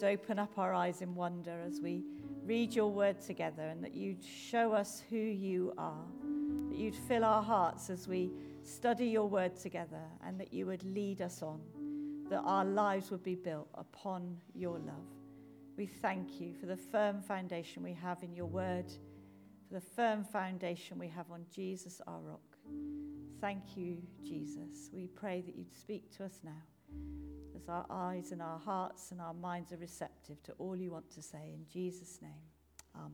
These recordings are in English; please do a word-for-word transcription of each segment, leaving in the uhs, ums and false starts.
to open up our eyes in wonder as we read your word together, and that you'd show us who you are, that you'd fill our hearts as we study your word together, and that you would lead us on, that our lives would be built upon your love. We thank you for the firm foundation we have in your word, for the firm foundation we have on Jesus, our rock. Thank you, Jesus. We pray that you'd speak to us now as our eyes and our hearts and our minds are receptive to all you want to say. In Jesus' name, amen.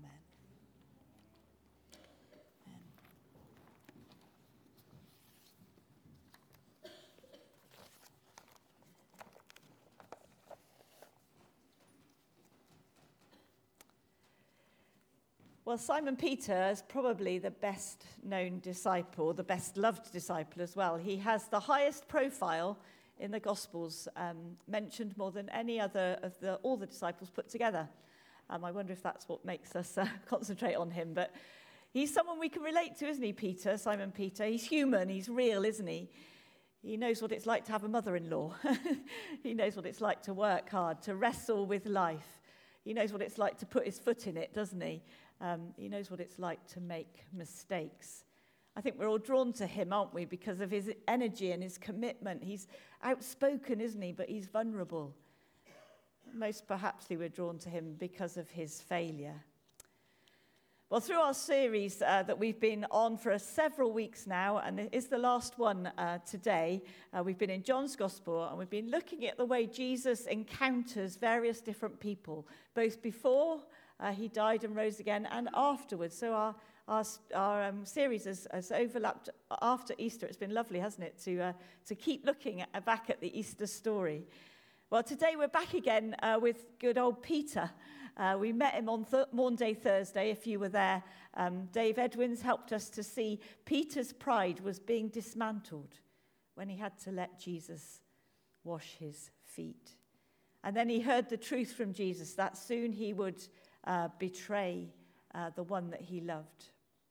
Amen. Well, Simon Peter is probably the best known disciple, the best loved disciple as well. He has the highest profile in the Gospels, um, mentioned more than any other of the all the disciples put together. Um, I wonder if that's what makes us uh, concentrate on him. But he's someone we can relate to, isn't he, Peter, Simon Peter? He's human, he's real, isn't he? He knows what it's like to have a mother-in-law. He knows what it's like to work hard, to wrestle with life. He knows what it's like to put his foot in it, doesn't he? Um, he knows what it's like to make mistakes. I think we're all drawn to him, aren't we, because of his energy and his commitment. He's outspoken, isn't he, but he's vulnerable. Most perhapsly we're drawn to him because of his failure. Well, through our series uh, that we've been on for uh, several weeks now, and it is the last one uh, today, uh, we've been in John's Gospel, and we've been looking at the way Jesus encounters various different people, both before uh, he died and rose again and afterwards. So our Our, our um, series has, has overlapped after Easter. It's been lovely, hasn't it, to uh, to keep looking at, back at the Easter story. Well, today we're back again uh, with good old Peter. Uh, we met him on th- Maunday Thursday, if you were there. Um, Dave Edwins helped us to see Peter's pride was being dismantled when he had to let Jesus wash his feet. And then he heard the truth from Jesus that soon he would uh, betray uh, the one that he loved.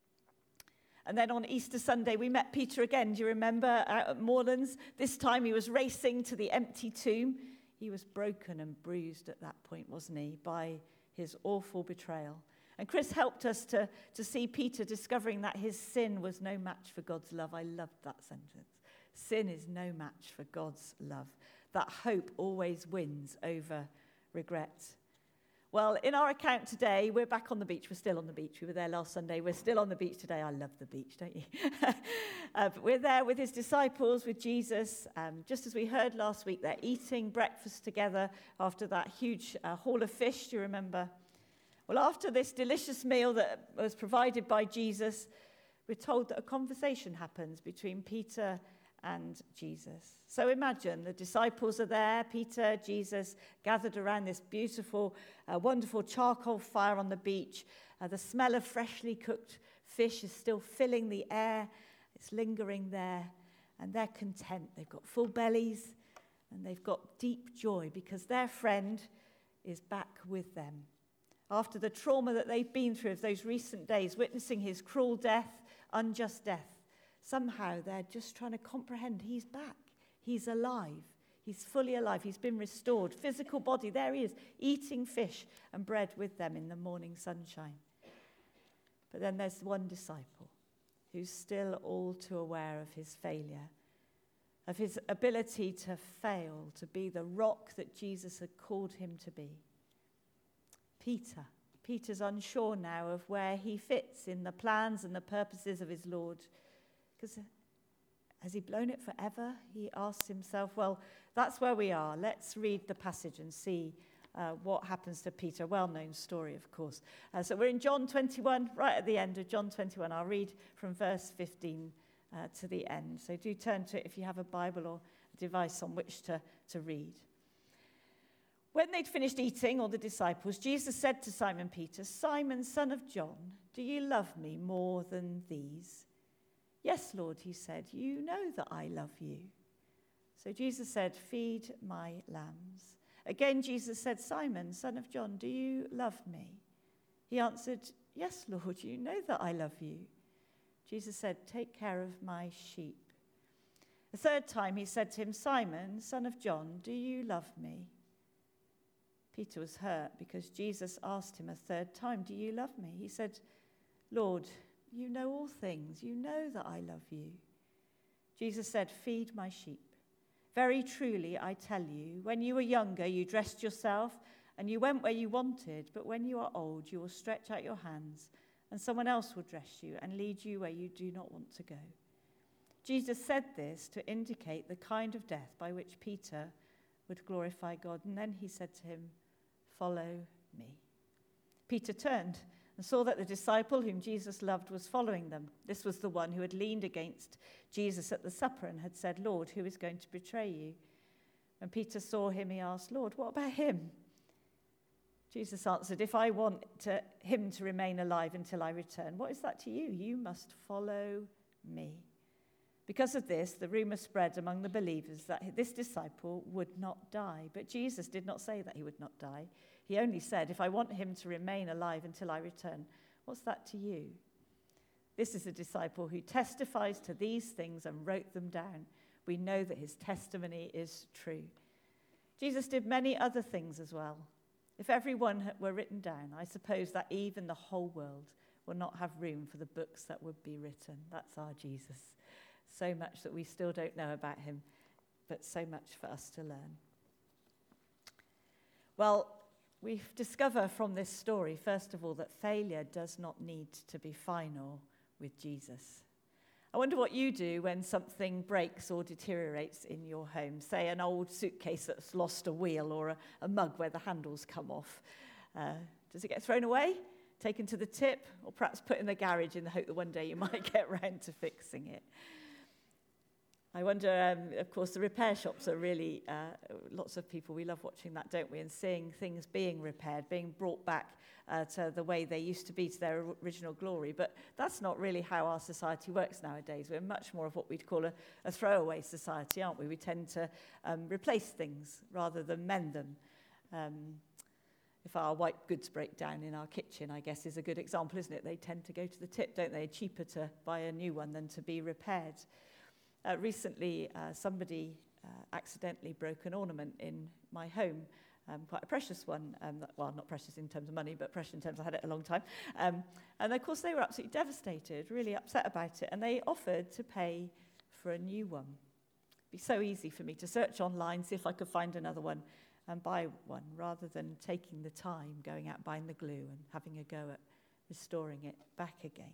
And then on Easter Sunday, we met Peter again. Do you remember, out at Moorlands? This time he was racing to the empty tomb. He was broken and bruised at that point, wasn't he, by his awful betrayal. And Chris helped us to, to see Peter discovering that his sin was no match for God's love. I loved that sentence. Sin is no match for God's love. That hope always wins over regret. Well, in our account today, we're back on the beach. We're still on the beach. We were there last Sunday. We're still on the beach today. I love the beach, don't you? uh, but we're there with his disciples, with Jesus. Um, just as we heard last week, they're eating breakfast together after that huge uh, haul of fish, do you remember? Well, after this delicious meal that was provided by Jesus, we're told that a conversation happens between Peter and Jesus. So imagine the disciples are there, Peter, Jesus, gathered around this beautiful, uh, wonderful charcoal fire on the beach. Uh, the smell of freshly cooked fish is still filling the air. It's lingering there, and they're content. They've got full bellies, and they've got deep joy because their friend is back with them. After the trauma that they've been through of those recent days, witnessing his cruel death, unjust death, somehow they're just trying to comprehend he's back. He's alive. He's fully alive. He's been restored. Physical body, there he is, eating fish and bread with them in the morning sunshine. But then there's one disciple who's still all too aware of his failure, of his ability to fail, to be the rock that Jesus had called him to be. Peter. Peter's unsure now of where he fits in the plans and the purposes of his Lord. Because has he blown it forever? He asks himself. Well, that's where we are. Let's read the passage and see uh, what happens to Peter. A well-known story, of course. Uh, so we're in John twenty-one, right at the end of John twenty-one. I'll read from verse fifteen uh, to the end. So do turn to it if you have a Bible or a device on which to, to read. When they'd finished eating, all the disciples, Jesus said to Simon Peter, "Simon, son of John, do you love me more than these?" "Yes, Lord," he said, "you know that I love you." So Jesus said, "Feed my lambs." Again, Jesus said, "Simon, son of John, do you love me?" He answered, "Yes, Lord, you know that I love you." Jesus said, "Take care of my sheep." The third time he said to him, "Simon, son of John, do you love me?" Peter was hurt because Jesus asked him a third time, "Do you love me?" He said, "Lord, you know all things. You know that I love you." Jesus said, "Feed my sheep. Very truly, I tell you, when you were younger, you dressed yourself and you went where you wanted, but when you are old, you will stretch out your hands and someone else will dress you and lead you where you do not want to go." Jesus said this to indicate the kind of death by which Peter would glorify God. And then he said to him, "Follow me." Peter turned and saw that the disciple whom Jesus loved was following them. This was the one who had leaned against Jesus at the supper and had said, "Lord, who is going to betray you?" When Peter saw him, he asked, "Lord, what about him?" Jesus answered, "If I want to, him to remain alive until I return, what is that to you? You must follow me." Because of this, the rumor spread among the believers that this disciple would not die. But Jesus did not say that he would not die. He only said, "If I want him to remain alive until I return, what's that to you?" This is a disciple who testifies to these things and wrote them down. We know that his testimony is true. Jesus did many other things as well. If everyone were written down, I suppose that even the whole world will not have room for the books that would be written. That's our Jesus. So much that we still don't know about him, but so much for us to learn. Well, we discover from this story, first of all, that failure does not need to be final with Jesus. I wonder what you do when something breaks or deteriorates in your home. Say an old suitcase that's lost a wheel, or a, a mug where the handles come off. Uh, does it get thrown away, taken to the tip, or perhaps put in the garage in the hope that one day you might get round to fixing it? I wonder, um, of course, the repair shops are really, uh, lots of people, we love watching that, don't we? And seeing things being repaired, being brought back uh, to the way they used to be, to their original glory. But that's not really how our society works nowadays. We're much more of what we'd call a, a throwaway society, aren't we? We tend to um, replace things rather than mend them. Um, if our white goods break down in our kitchen, I guess is a good example, isn't it? They tend to go to the tip, don't they? Cheaper to buy a new one than to be repaired. Uh, recently, uh, somebody uh, accidentally broke an ornament in my home, um, quite a precious one. Um, that, well, not precious in terms of money, but precious in terms of I had it a long time. Um, and of course, they were absolutely devastated, really upset about it, and they offered to pay for a new one. It'd be so easy for me to search online, see if I could find another one, and buy one, rather than taking the time, going out, buying the glue, and having a go at restoring it back again.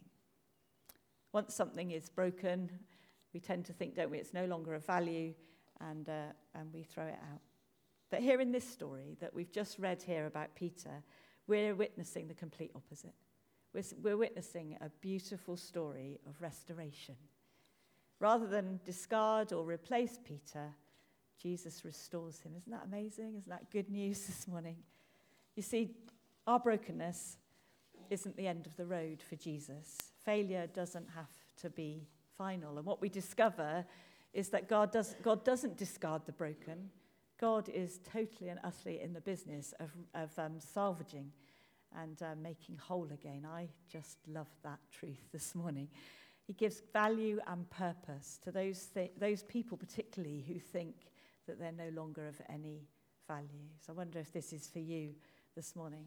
Once something is broken, we tend to think, don't we, it's no longer of value, and uh, and we throw it out. But here in this story that we've just read here about Peter, we're witnessing the complete opposite. We're, we're witnessing a beautiful story of restoration. Rather than discard or replace Peter, Jesus restores him. Isn't that amazing? Isn't that good news this morning? You see, our brokenness isn't the end of the road for Jesus. Failure doesn't have to be final. And what we discover is that God, does, God doesn't discard the broken. God is totally and utterly in the business of, of um, salvaging and uh, making whole again. I just love that truth this morning. He gives value and purpose to those th- those people particularly who think that they're no longer of any value. So I wonder if this is for you this morning.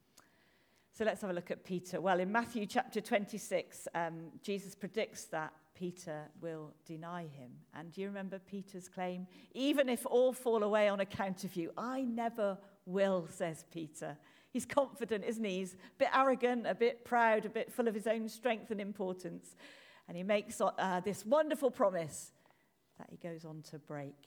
So let's have a look at Peter. Well, in Matthew chapter twenty-six, um, Jesus predicts that Peter will deny him. And do you remember Peter's claim? "Even if all fall away on account of you, I never will," says Peter. He's confident, isn't he? He's a bit arrogant, a bit proud, a bit full of his own strength and importance. And he makes uh, this wonderful promise that he goes on to break.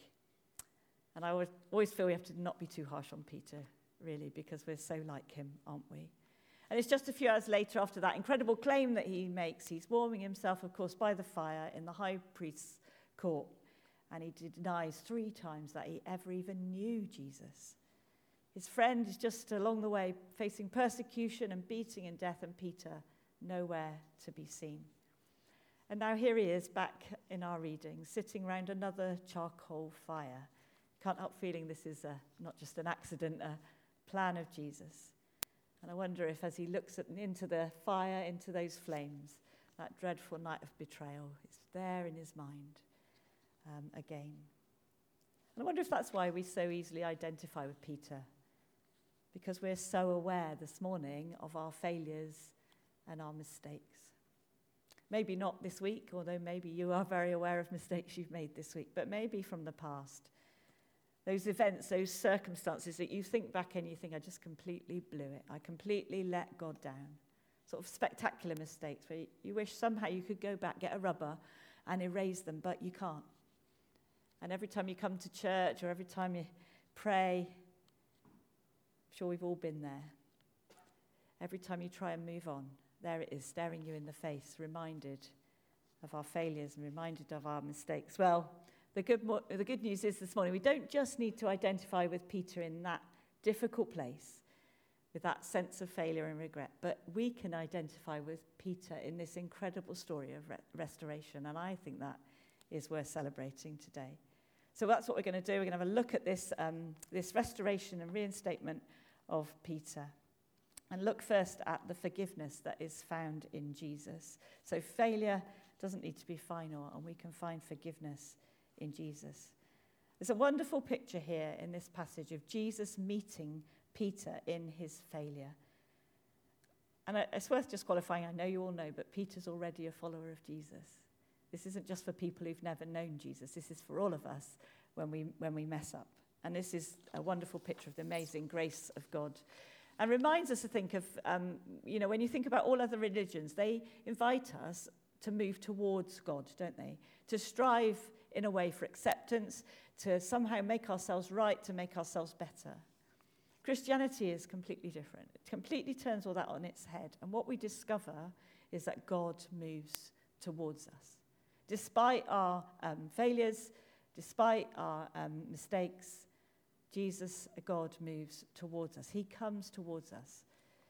And I always, always feel we have to not be too harsh on Peter, really, because we're so like him, aren't we? And it's just a few hours later, after that incredible claim that he makes, he's warming himself, of course, by the fire in the high priest's court. And he denies three times that he ever even knew Jesus. His friend is just along the way facing persecution and beating and death, and Peter nowhere to be seen. And now here he is back in our reading, sitting round another charcoal fire. Can't help feeling this is a, not just an accident, a plan of Jesus. And I wonder if as he looks at, into the fire, into those flames, that dreadful night of betrayal is there in his mind um, again. And I wonder if that's why we so easily identify with Peter. because we're so aware this morning of our failures and our mistakes. Maybe not this week, although maybe you are very aware of mistakes you've made this week, but maybe from the past. Those events, those circumstances that you think back and you think, I just completely blew it. I completely let God down. Sort of spectacular mistakes where you wish somehow you could go back, get a rubber and erase them, but you can't. And every time you come to church or every time you pray, I'm sure we've all been there. Every time you try and move on, there it is, staring you in the face, reminded of our failures and reminded of our mistakes. Well, the good, mo- the good news is this morning, we don't just need to identify with Peter in that difficult place, with that sense of failure and regret, but we can identify with Peter in this incredible story of re- restoration, and I think that is worth celebrating today. So that's what we're going to do. We're going to have a look at this, um, this restoration and reinstatement of Peter. And look first at the forgiveness that is found in Jesus. So failure doesn't need to be final, and we can find forgiveness in Jesus. There's a wonderful picture here in this passage of Jesus meeting Peter in his failure. And it's worth just qualifying, I know you all know, but Peter's already a follower of Jesus. This isn't just for people who've never known Jesus. This is for all of us when we when we mess up. And this is a wonderful picture of the amazing grace of God. And reminds us to think of, um, you know, when you think about all other religions, they invite us to move towards God, don't they? To strive in a way for acceptance, to somehow make ourselves right, to make ourselves better. Christianity is completely different. It completely turns all that on its head. And what we discover is that God moves towards us. Despite our um, failures, despite our um, mistakes, Jesus, God, moves towards us. He comes towards us.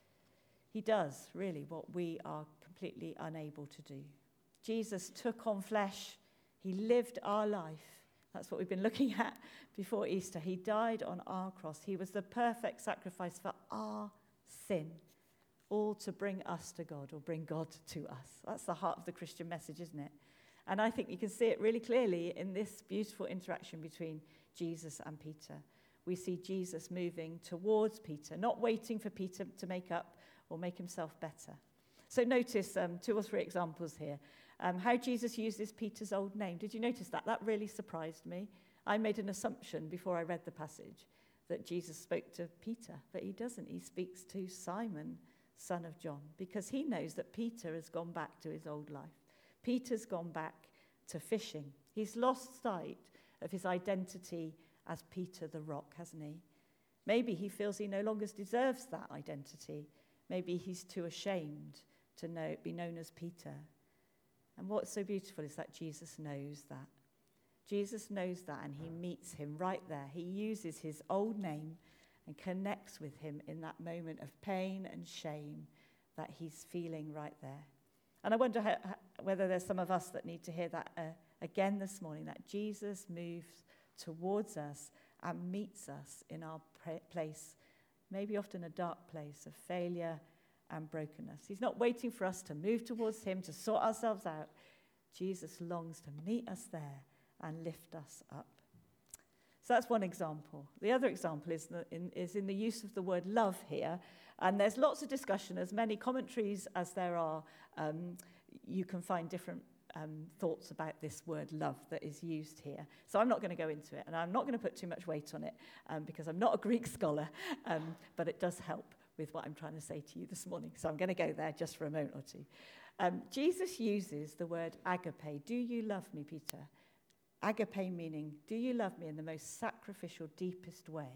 He does, really, what we are completely unable to do. Jesus took on flesh. He lived our life. That's what we've been looking at before Easter. He died on our cross. He was the perfect sacrifice for our sin, all to bring us to God or bring God to us. That's the heart of the Christian message, isn't it? And I think you can see it really clearly in this beautiful interaction between Jesus and Peter. We see Jesus moving towards Peter, not waiting for Peter to make up or make himself better. So notice um, two or three examples here. Um, how Jesus uses Peter's old name. Did you notice that? That really surprised me. I made an assumption before I read the passage that Jesus spoke to Peter, but he doesn't. He speaks to Simon, son of John, because he knows that Peter has gone back to his old life. Peter's gone back to fishing. He's lost sight of his identity as Peter the rock, hasn't he? Maybe he feels he no longer deserves that identity. Maybe he's too ashamed to know, be known as Peter. And what's so beautiful is that Jesus knows that. Jesus knows that, and he meets him right there. He uses his old name and connects with him in that moment of pain and shame that he's feeling right there. And I wonder how, whether there's some of us that need to hear that uh, again this morning, that Jesus moves towards us and meets us in our pra- place, maybe often a dark place of failure and brokenness. He's not waiting for us to move towards him, to sort ourselves out. Jesus longs to meet us there and lift us up. So that's one example. The other example is, the, in, is in the use of the word love here. And there's lots of discussion, as many commentaries as there are. Um, you can find different um, thoughts about this word love that is used here. So I'm not going to go into it, and I'm not going to put too much weight on it um, because I'm not a Greek scholar, um, but it does help with what I'm trying to say to you this morning. So I'm going to go there just for a moment or two. Um, Jesus uses the word agape. Do you love me, Peter? Agape meaning, do you love me in the most sacrificial, deepest way?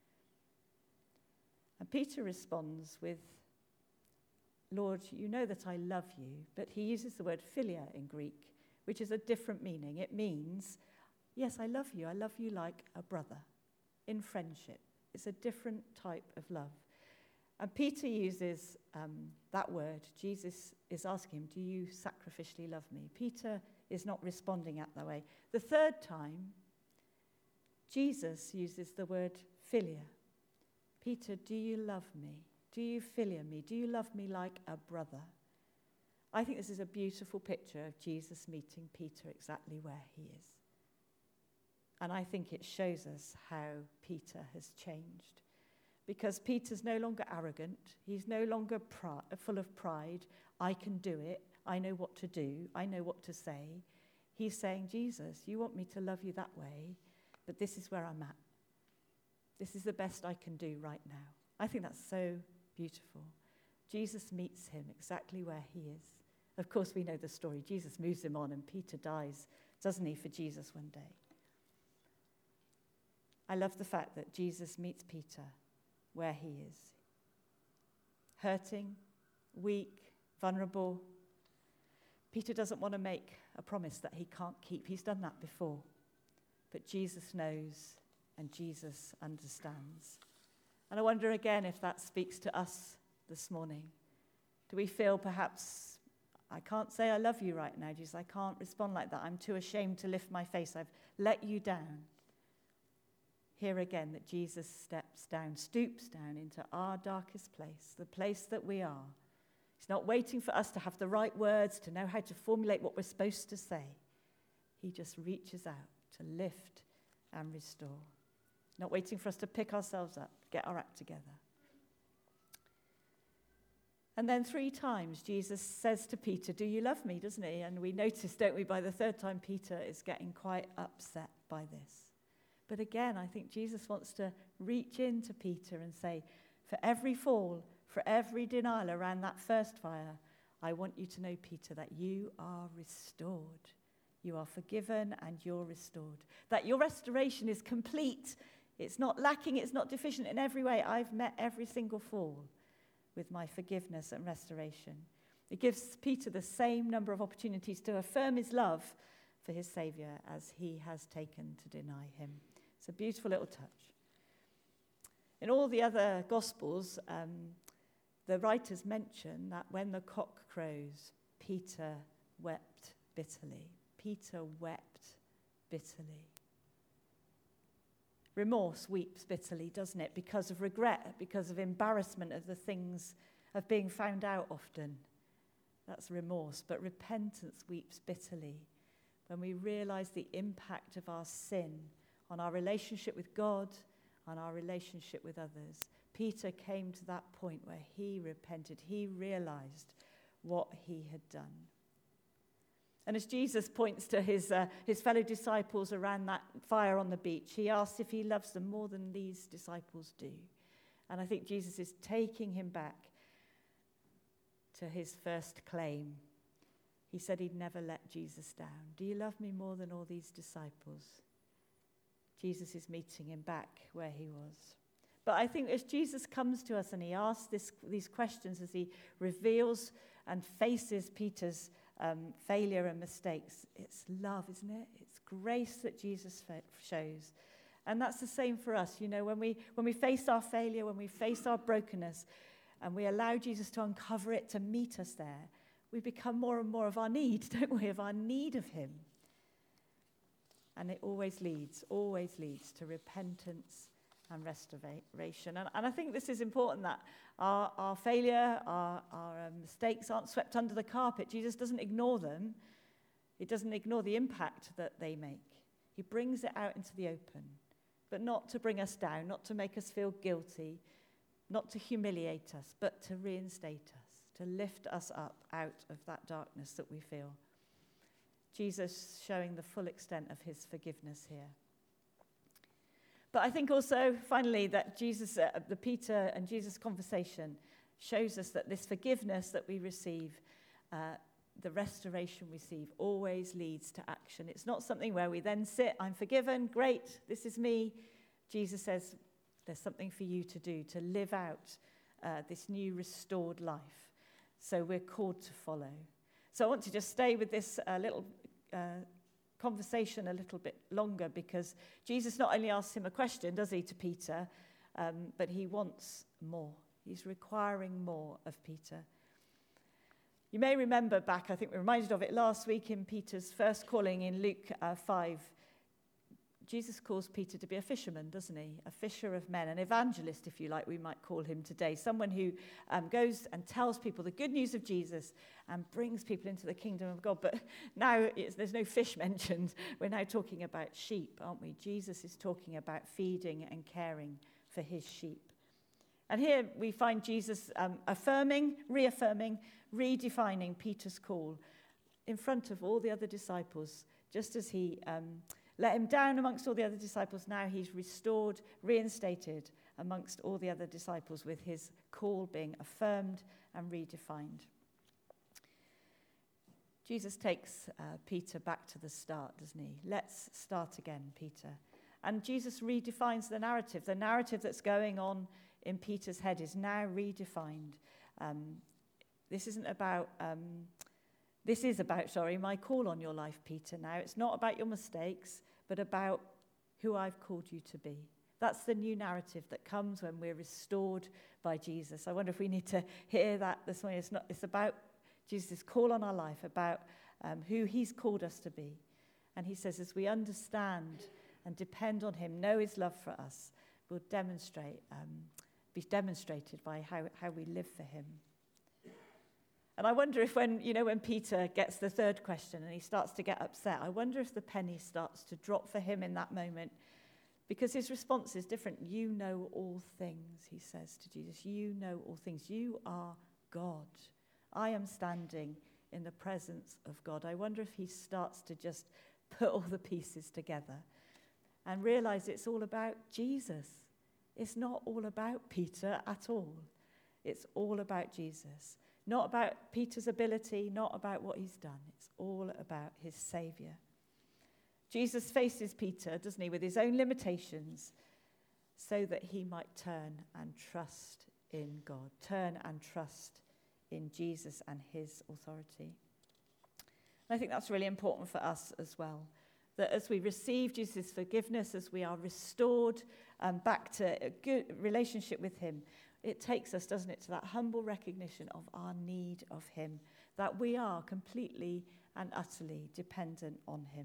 And Peter responds with, Lord, you know that I love you, but he uses the word philia in Greek, which is a different meaning. It means, yes, I love you. I love you like a brother in friendship. It's a different type of love. And Peter uses um, that word. Jesus is asking him, do you sacrificially love me? Peter is not responding at that way. The third time, Jesus uses the word philia. Peter, do you love me? Do you philia me? Do you love me like a brother? I think this is a beautiful picture of Jesus meeting Peter exactly where he is. And I think it shows us how Peter has changed. because Peter's no longer arrogant. He's no longer pri- full of pride. I can do it. I know what to do. I know what to say. He's saying, Jesus, you want me to love you that way, but this is where I'm at. This is the best I can do right now. I think that's so beautiful. Jesus meets him exactly where he is. Of course, we know the story. Jesus moves him on and Peter dies, doesn't he, for Jesus one day. I love the fact that Jesus meets Peter where he is. Hurting, weak, vulnerable. Peter doesn't want to make a promise that he can't keep. He's done that before. But Jesus knows and Jesus understands. And I wonder again if that speaks to us this morning. Do we feel perhaps, I can't say I love you right now, Jesus, I can't respond like that. I'm too ashamed to lift my face. I've let you down. Hear again that Jesus steps down, stoops down into our darkest place, the place that we are. He's not waiting for us to have the right words, to know how to formulate what we're supposed to say. He just reaches out to lift and restore. Not waiting for us to pick ourselves up, get our act together. And then three times Jesus says to Peter, do you love me, doesn't he? And we notice, don't we, by the third time Peter is getting quite upset by this. But again, I think Jesus wants to reach into Peter and say, for every fall, for every denial around that first fire, I want you to know, Peter, that you are restored. You are forgiven and you're restored. That your restoration is complete. It's not lacking, it's not deficient in every way. I've met every single fall with my forgiveness and restoration. It gives Peter the same number of opportunities to affirm his love for his Saviour as he has taken to deny him. It's a beautiful little touch. In all the other Gospels, um, the writers mention that when the cock crows, Peter wept bitterly. Peter wept bitterly. Remorse weeps bitterly, doesn't it? Because of regret, because of embarrassment of the things of being found out often. That's remorse. But repentance weeps bitterly when we realize the impact of our sin on our relationship with God, on our relationship with others. Peter came to that point where he repented. He realized what he had done. And as Jesus points to his, uh, his fellow disciples around that fire on the beach, he asks if he loves them more than these disciples do. And I think Jesus is taking him back to his first claim. He said he'd never let Jesus down. Do you love me more than all these disciples? Jesus is meeting him back where he was. But I think as Jesus comes to us and he asks this, these questions, as he reveals and faces Peter's um, failure and mistakes, it's love, isn't it? It's grace that Jesus fa- shows. And that's the same for us. You know, when we, when we face our failure, when we face our brokenness, and we allow Jesus to uncover it, to meet us there, we become more and more of our need, don't we, of our need of him. And it always leads, always leads to repentance and restoration. And, and I think this is important, that our, our failure, our, our um, mistakes aren't swept under the carpet. Jesus doesn't ignore them. He doesn't ignore the impact that they make. He brings it out into the open, but not to bring us down, not to make us feel guilty, not to humiliate us, but to reinstate us, to lift us up out of that darkness that we feel. Jesus showing the full extent of his forgiveness here. But I think also, finally, that Jesus, uh, the Peter and Jesus conversation shows us that this forgiveness that we receive, uh, the restoration we receive, always leads to action. It's not something where we then sit, I'm forgiven, great, this is me. Jesus says, there's something for you to do, to live out uh, this new restored life. So we're called to follow. So I want to just stay with this uh, little uh, conversation a little bit longer, because Jesus not only asks him a question, does he, to Peter, um, but he wants more. He's requiring more of Peter. You may remember back, I think we were reminded of it last week in Peter's first calling in Luke uh, five. Jesus calls Peter to be a fisherman, doesn't he? A fisher of men, an evangelist, if you like, we might call him today. Someone who um, goes and tells people the good news of Jesus and brings people into the kingdom of God. But now it's, there's no fish mentioned. We're now talking about sheep, aren't we? Jesus is talking about feeding and caring for his sheep. And here we find Jesus um, affirming, reaffirming, redefining Peter's call in front of all the other disciples. Just as he um, let him down amongst all the other disciples, now he's restored, reinstated amongst all the other disciples, with his call being affirmed and redefined. Jesus takes uh, Peter back to the start, doesn't he? Let's start again, Peter. And Jesus redefines the narrative. The narrative that's going on in Peter's head is now redefined. Um, this isn't about, um, this is about, sorry, my call on your life, Peter, now. It's not about your mistakes, but about who I've called you to be. That's the new narrative that comes when we're restored by Jesus. I wonder if we need to hear that this morning. It's not, it's about Jesus' call on our life, about um, who he's called us to be. And he says, as we understand and depend on him, know his love for us, will demonstrate, um, be demonstrated by how, how we live for him. And I wonder if when, you know, when Peter gets the third question and he starts to get upset, I wonder if the penny starts to drop for him in that moment, because his response is different. You know all things, he says to Jesus. You know all things. You are God. I am standing in the presence of God. I wonder if he starts to just put all the pieces together and realize it's all about Jesus. It's not all about Peter at all. It's all about Jesus. Not about Peter's ability, not about what he's done. It's all about his Savior. Jesus faces Peter, doesn't he, with his own limitations, so that he might turn and trust in God. Turn and trust in Jesus and his authority. And I think that's really important for us as well, that as we receive Jesus' forgiveness, as we are restored um, back to a good relationship with him, it takes us, doesn't it, to that humble recognition of our need of him, that we are completely and utterly dependent on him.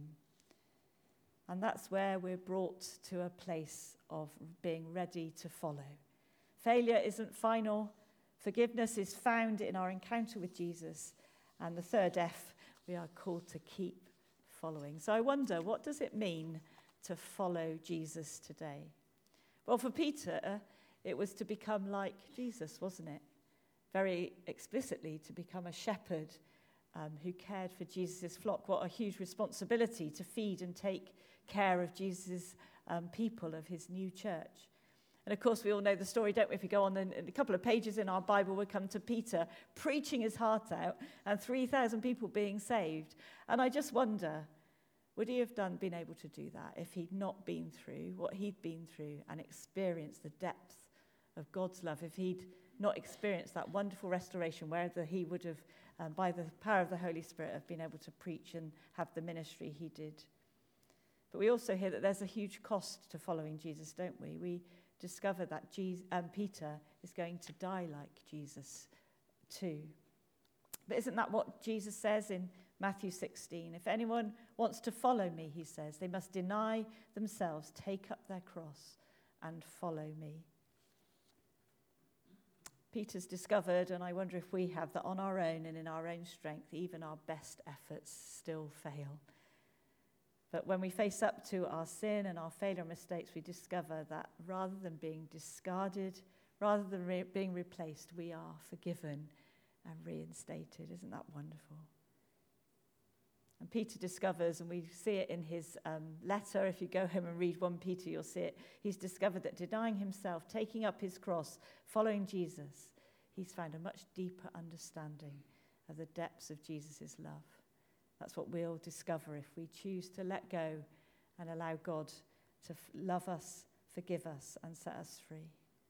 And that's where we're brought to a place of being ready to follow. Failure isn't final. Forgiveness is found in our encounter with Jesus. And the third F, we are called to keep following. So I wonder, what does it mean to follow Jesus today? Well, for Peter, it was to become like Jesus, wasn't it? Very explicitly, to become a shepherd um, who cared for Jesus' flock. What a huge responsibility to feed and take care of Jesus' um, people, of his new church. And of course, we all know the story, don't we? If we go on, in a couple of pages in our Bible, we come to Peter preaching his heart out and three thousand people being saved. And I just wonder, would he have done, been able to do that if he'd not been through what he'd been through and experienced the depth of God's love, if he'd not experienced that wonderful restoration, whether he would have, um, by the power of the Holy Spirit, have been able to preach and have the ministry he did. But we also hear that there's a huge cost to following Jesus, don't we? We discover that Jesus, um, Peter is going to die like Jesus too. But isn't that what Jesus says in Matthew sixteen? If anyone wants to follow me, he says, they must deny themselves, take up their cross, and follow me. Peter's discovered, and I wonder if we have, that on our own and in our own strength, even our best efforts still fail. But when we face up to our sin and our failure and mistakes, we discover that rather than being discarded, rather than re- being replaced, we are forgiven and reinstated. Isn't that wonderful? And Peter discovers, and we see it in his um, letter, if you go home and read First Peter, you'll see it. He's discovered that denying himself, taking up his cross, following Jesus, he's found a much deeper understanding of the depths of Jesus' love. That's what we'll discover if we choose to let go and allow God to f- love us, forgive us, and set us free.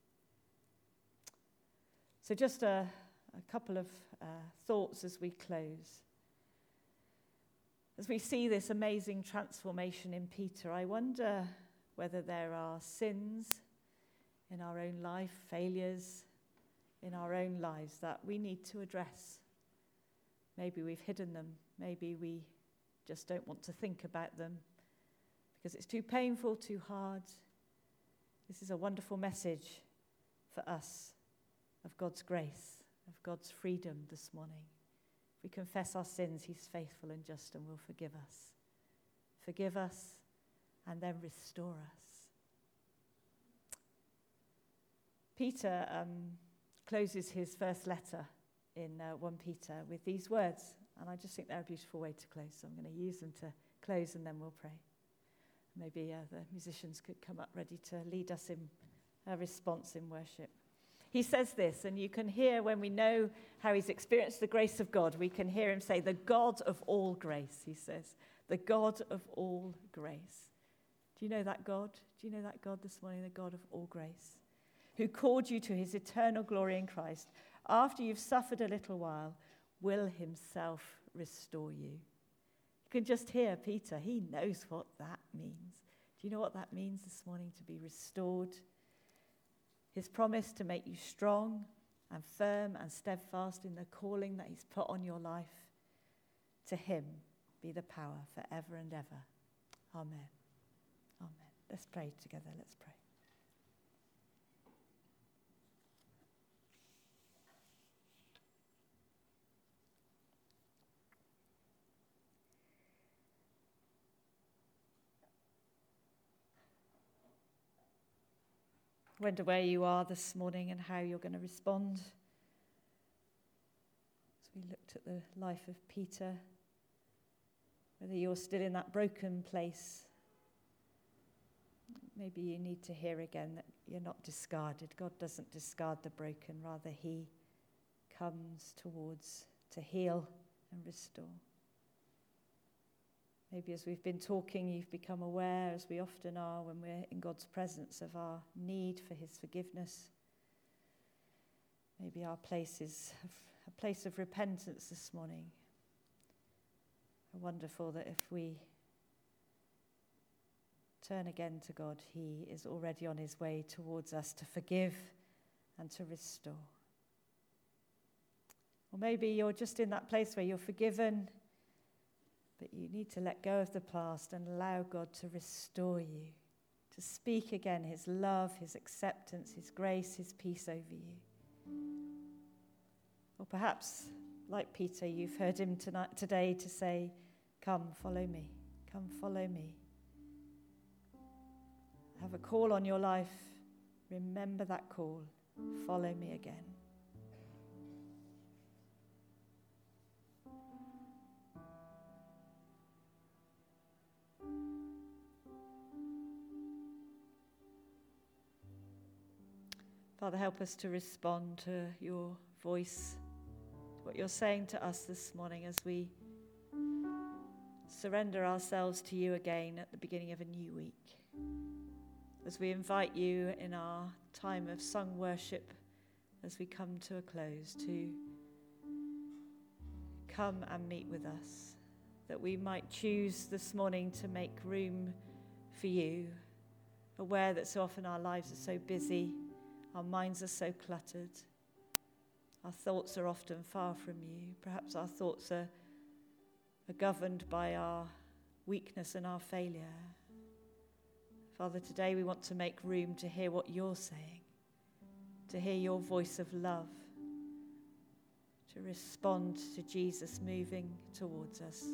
So just a, a couple of uh, thoughts as we close. As we see this amazing transformation in Peter, I wonder whether there are sins in our own life, failures in our own lives that we need to address. Maybe we've hidden them. Maybe we just don't want to think about them because it's too painful, too hard. This is a wonderful message for us of God's grace, of God's freedom this morning. If we confess our sins, he's faithful and just and will forgive us. Forgive us and then restore us. Peter um, closes his first letter in uh, First Peter with these words, and I just think they're a beautiful way to close, so I'm going to use them to close and then we'll pray. Maybe uh, the musicians could come up ready to lead us in a response in worship. He says this, and you can hear when we know how he's experienced the grace of God, we can hear him say, the God of all grace, he says. The God of all grace. Do you know that God? Do you know that God this morning, the God of all grace? Who called you to his eternal glory in Christ, after you've suffered a little while, will himself restore you. You can just hear Peter. He knows what that means. Do you know what that means this morning, to be restored? His promise to make you strong and firm and steadfast in the calling that he's put on your life. To him be the power forever and ever. Amen. Amen. Let's pray together. Let's pray. I wonder where you are this morning and how you're going to respond. As we looked at the life of Peter, whether you're still in that broken place, maybe you need to hear again that you're not discarded. God doesn't discard the broken, rather he comes towards to heal and restore. Maybe as we've been talking, you've become aware, as we often are when we're in God's presence, of our need for his forgiveness. Maybe our place is a place of repentance this morning. Wonderful that if we turn again to God, he is already on his way towards us to forgive and to restore. Or maybe you're just in that place where you're forgiven, but you need to let go of the past and allow God to restore you, to speak again his love, his acceptance, his grace, his peace over you. Or perhaps, like Peter, you've heard him tonight, today to say, come, follow me, come, follow me. Have a call on your life. Remember that call. Follow me again. Father, help us to respond to your voice, what you're saying to us this morning as we surrender ourselves to you again at the beginning of a new week. As we invite you in our time of sung worship, as we come to a close, to come and meet with us, that we might choose this morning to make room for you, aware that so often our lives are so busy, our minds are so cluttered, our thoughts are often far from you. Perhaps our thoughts are, are governed by our weakness and our failure. Father, today we want to make room to hear what you're saying, to hear your voice of love, to respond to Jesus moving towards us.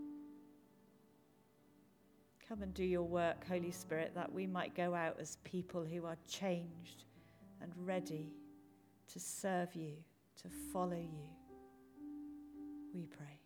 Come and do your work, Holy Spirit, that we might go out as people who are changed and ready to serve you, to follow you. We pray.